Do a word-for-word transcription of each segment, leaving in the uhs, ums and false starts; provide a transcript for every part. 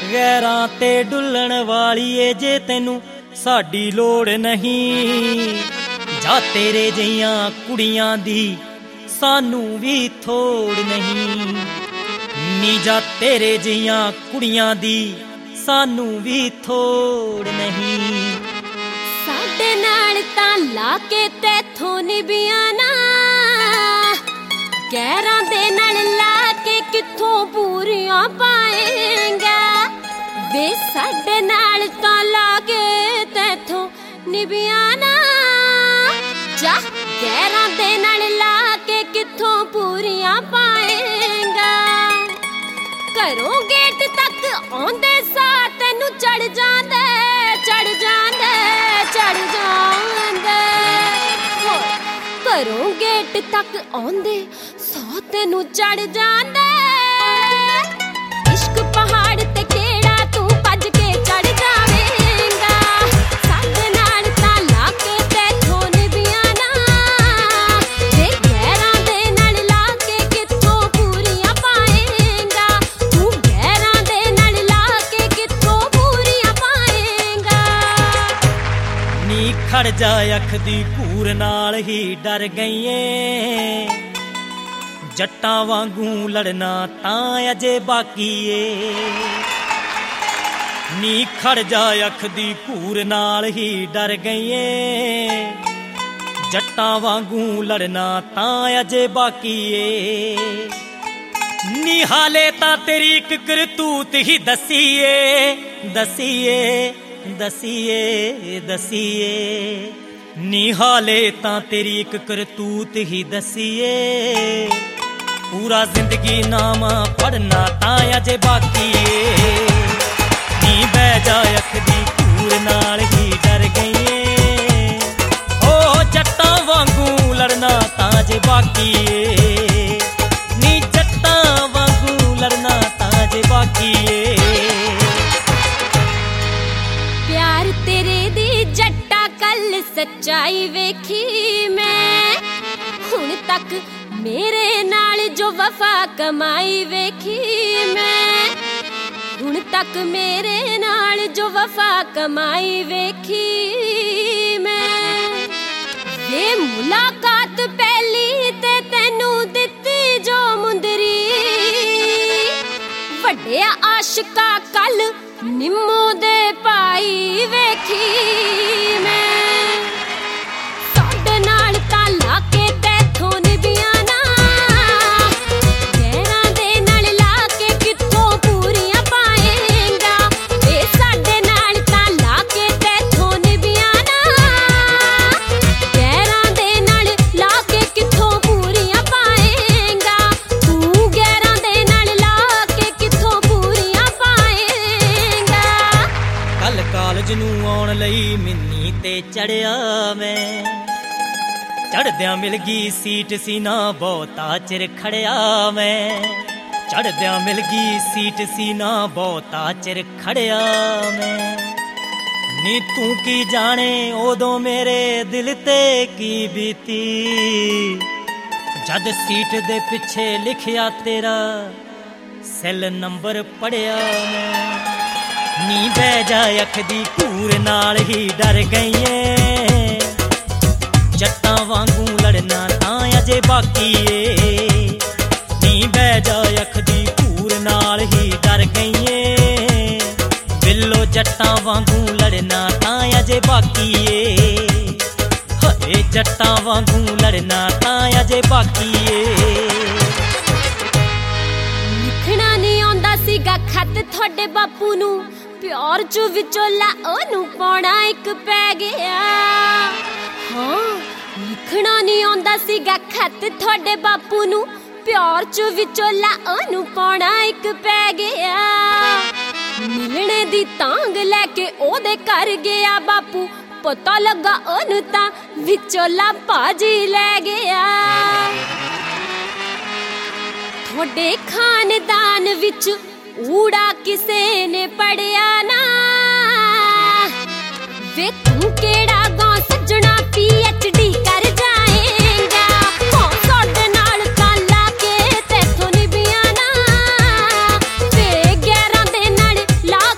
गैरां ते डुल्लण वालीए जे तैनू साडी लोड़ नहीं, जा तेरे जिहियां कुड़ियां दी सानू भी थोड़ नहीं, नी जा तेरे जिहियां कुड़ियां दी सानू भी थोड़ नहीं। साडे नाल तां ला के तैथों निभियां ना, गैरां दे नाल ला के कित्थों पूरियां पाएंगा, वे साडे नाल तां ला के तैथों निभियां ना, जा गैरां दे नाल ला के कित्थों पूरियां पाएंगा। घरों गेट तक आउंदे सा तैनू चढ़ जांदे चढ़ जांदे चढ़ जांदे, घरों गेट तक आउंदे सा तैनू चढ़ जांदे। इश्क पहाड़ ते केड़ा तू भज के चढ़ जावेंगा, साडे नाल तां ला के तैथों निभियां ना, ते गैरां दे नाल ला के कित्थों पूरियां पाएंगा, तू गैरां दे नाल ला के कित्थों पूरियां पाएंगा। नी खड़ जा अख दी घूर नाल ही डर गईए, जट्टां वांगू लड़ना तां अजे बाकी ए, नी खड़ जा अख दी घूर नाल ही डर गईए, जट्टां वांगू लड़ना तां अजे बाकी ए, नी हाले तां तेरी इक करतूत ही दसीए दसीए दसीए दसीए, नी हाले तां तेरी इक करतूत ही दसीए, पूरा जिंदगी नामा पढ़ना तां अजे बाकी ए, नी बह जा अख दी घूर नाल ही डर गईए, ओ जट्टां वांगू लड़ना तां अजे बाकी ए, नी जट्टां वांगू लड़ना तां अजे बाकी ए। प्यार तेरे दी जट्टा कल सच्चाई वेखी मैं, हुण तक मेरे नाल जो वफा कमाई वेखी मैं, हुण तक मेरे नाल जो वफा कमाई वेखी मैं, वे मुलाकात पहली ते तैनू दित्ती जो मुंदरी, वड्डिया आशिका कल निम्मो दे पाई वेखी मैं, साडे नाल तां ला के तैथों निभियां ना, गैरां दे नाल ला के कित्थों पूरियां पाएंगा, वे साडे नाल तां ला के तैथों निभियां ना, गैरां दे नाल ला के कित्थों पूरियां पाएंगा, तू गैरां दे नाल ला के कित्थों पूरियां पाएंगा। कल कालज नूं आउण लई मिन्नी ते चढ़िया मैं, चढ़द्या मिल गई सीट सीना बहुता चिर खड़िया मैं, चढ़द्या मिल गई सीट सीना बहुता चिर खड़िया मैं, नी तू की जाने उदों मेरे दिल ते की बीती, जद सीट दे पिछे लिखिया तेरा सैल नंबर पढ़िया मैं, नी बह जा अख दी घूर नाल ही डर गईए, जट्टां वांगू लड़ना तां अजे बाकी ए, नी बह जा अख दी घूर नाल ही डर गईए, बिल्लो जट्टां वांगू लड़ना तां अजे बाकी ए, हरे जट्टां वांगू लड़ना तां अजे बाकी ए। लिखना नहीं आउंदा सीगा खत थोड़े बापू नू, प्यार चू विचोला ओनू पाउणा इक पै गया, हाँ लिखना नहीं आउंदा सीगा खत थोड़े बापू नू, प्यार चू विचोला ओनू पाउणा इक पै गया, मिलने दी तांग लैके ओदे घर गया बापू, पता लगा ओनू तां विचोला भाजी लै गया। थोड़े खानदान विच ऊड़ा किसे ने पढ़िया ना, वे तू केड़ा गां सजना पी एच डी कर जाएगा, हाँ साडे नाल तां ला के तैथों निभियां ना, वे गैरां दे नाल ला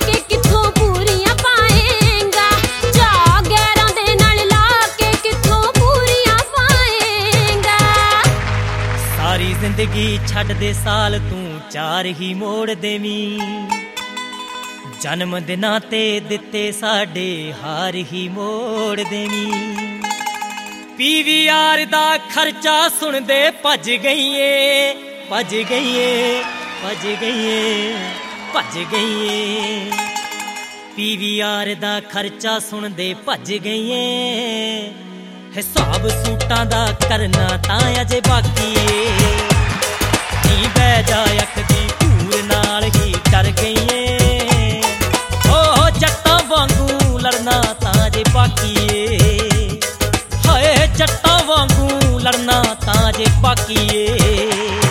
ਜ਼ਿੰਦਗੀ ਛੱਡ ਦੇ ਸਾਲ ਤੂੰ ਚਾਰ ਹੀ ਮੋੜ ਦੇਵੀਂ ਜਨਮ ਦਿਨਾਂ ਤੇ ਦਿੱਤੇ ਸਾਡੇ ਹਾਰ ਹੀ ਮੋੜ ਦੇਵੀਂ ਪੀਵੀਆਰ ਦਾ ਖਰਚਾ ਸੁਣਦੇ ਭੱਜ ਗਈਏ ਭੱਜ ਗਈਏ ਭੱਜ ਗਈਏ ਭੱਜ ਗਈਏ ਪੀਵੀਆਰ ਦਾ ਖਰਚਾ ਸੁਣਦੇ ਭੱਜ ਗਈਏ ਹਿਸਾਬ ਸੂਟਾਂ ਦਾ ਕਰਨਾ ਤਾਂ ਅਜੇ ਬਾਕੀ ਏ ਨੀ ਬਹਿ ਜਾ ਅੱਖ ਦੀ ਧੂੜ ਨਾਲ ਹੀ ਡਰ ਗਈਏ ਓ ਜੱਟਾਂ ਵਾਂਗੂ ਲੜਨਾ ਤਾਂ ਅਜੇ ਬਾਕੀ ਏ ਹਾਏ ਜੱਟਾਂ ਵਾਂਗੂ ਲੜਨਾ ਤਾਂ ਅਜੇ ਬਾਕੀ ਏ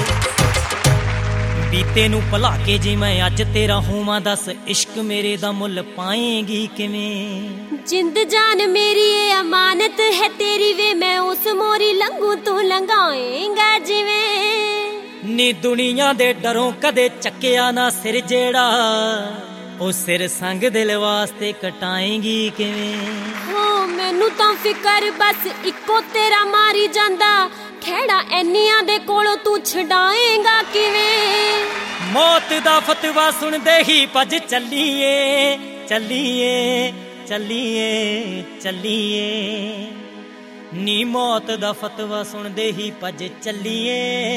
ਬੀਤੇ ਨੂੰ ਭੁਲਾ ਕੇ ਜੇ ਮੈਂ ਅੱਜ ਤੇਰਾ ਹੋਵਾਂ ਦੱਸ ਇਸ਼ਕ ਮੇਰੇ ਦਾ ਮੁੱਲ ਪਾਏਂਗੀ ਕਿਵੇਂ ਜਿੰਦ ਜਾਨ ਮੇਰੀ ਏ ਅਮਾਨਤ ਹੈ ਤੇਰੀ ਵੇ ਮੈਂ ਉਸ ਮੋਰੀ ਲੰਘੂ ਤੂੰ ਲੰਘਾਏਂਗਾ ਜਿਵੇਂ ਨੀ ਦੁਨੀਆ ਦੇ ਡਰੋਂ ਕਦੇ ਚੱਕਿਆ ਨਾ ਸਿਰ ਜਿਹੜਾ ਉਹ ਸਿਰ ਸੰਗ ਦਿਲ ਵਾਸਤੇ ਕਟਾਏਂਗੀ ਕਿਵੇਂ ਹੋ ਮੈਨੂੰ ਤਾਂ ਫਿਕਰ ਬਸ ਇੱਕੋ ਤੇਰਾ ਮਾਰੀ ਜਾਂਦਾ ਖੇੜਾ ਐਨੀਆਂ ਦੇ ਕੋਲੋਂ ਤੂੰ ਛਡਾਏਂਗਾ ਕਿਵੇਂ ਮੌਤ ਦਾ ਫਤਵਾ ਸੁਣਦੇ ਹੀ ਭੱਜ ਚੱਲੀਏ ਚੱਲੀਏ ਚੱਲੀਏ ਚੱਲੀਏ ਨੀ ਮੌਤ ਦਾ ਫਤਵਾ ਸੁਣਦੇ ਹੀ ਭੱਜ ਚੱਲੀਏ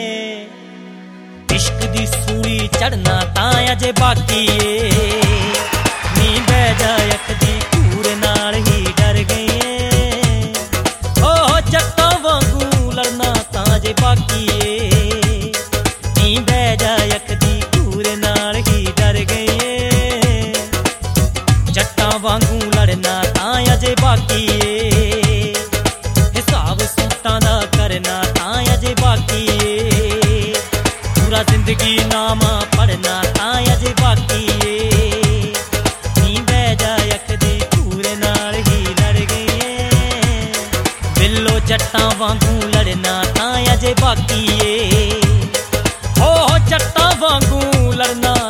ਇਸ਼ਕ ਦੀ ਸੂਲੀ ਚੜਨਾ ਤਾਂ ਅਜੇ ਬਾਕੀ ਏ ਨੀ ਬਹਿ ਜਾ ਅੱਖ ਦੀ ਧੂੜ ਨਾਲ ਹੀ ਡਰ ਗਈਏ ਓ ਜੱਟਾਂ ਵਾਂਗੂ ਲੜਨਾ ਤਾਂ ਅਜੇ ਬਾਕੀ ਏ ਨੀ ਬਹਿ ਜਾ ਅੱਖ ਦੀ ਧੂੜ ਨਾਲ ਹੀ ਡਰ ਗਈਏ ਜੱਟਾਂ ਵਾਂਗੂ ਲੜਨਾ ਤਾਂ ਅਜੇ ਬਾਕੀ ਏ ਹਿਸਾਬ ਸੂਟਾਂ ਦਾ ਕਰਨਾ ਤਾਂ ਅਜੇ ਬਾਕੀ ਏ ਪੂਰਾ ਜ਼ਿੰਦਗੀ ਨਾਮਾ ਪੜਨਾ ਤਾਂ ਅਜੇ ਬਾਕੀ ਏ ਨੀ ਬਹਿ ਜਾ ਅੱਖ ਦੀ ਧੂੜ ਨਾਲ ਹੀ ਲੜ ਗਈਏ ਬਿੱਲੋ ਜੱਟਾਂ ਵਾਂਗੂ ਲੜਨਾ ਤਾਂ ਅਜੇ ਬਾਕੀ ਏ ਹੋ ਜੱਟਾਂ ਵਾਂਗੂ ਲੜਨਾ